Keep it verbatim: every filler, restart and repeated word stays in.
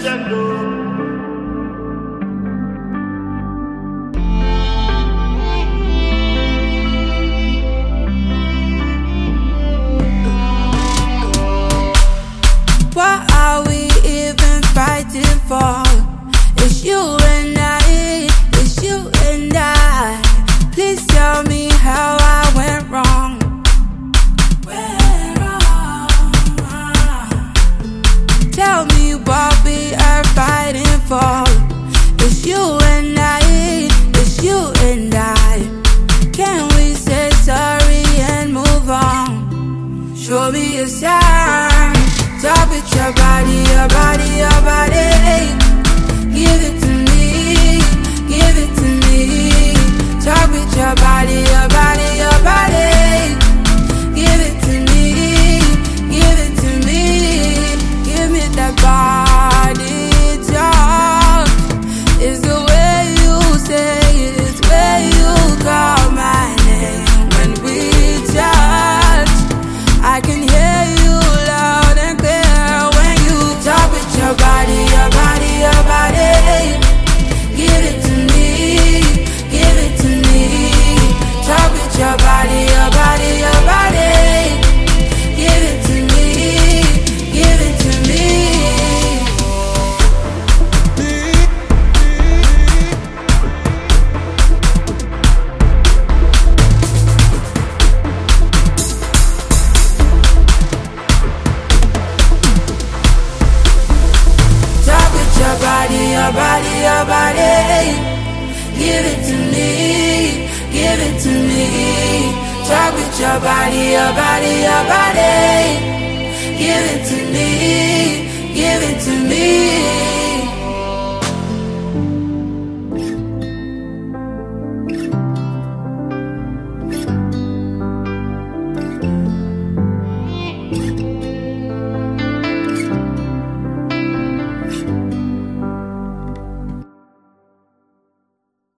legend. Oh. What are we even fighting for? It's you and I, it's you and I. Please tell me how I went wrong. Went wrong. Tell me what we are fighting for. It's you and I, it's you and I. Can we say sorry and move on? Show me a sign. Talk with your body, your body, your body. Give it to me, give it to me. Talk with your body, your body, your body. Give it to me, give it to me. Give me that body talk. It's the way you say it, it's the way you call my name. When we touch, I can hear you loud and clear. When you talk with your body, your body, your body. Give it to me, give it to me. Talk with your body, your body, your body. Give it to me, give it to me. Talk with your body, your body, your body. Give it to me, give it to me. Talk with your body, your body, your body.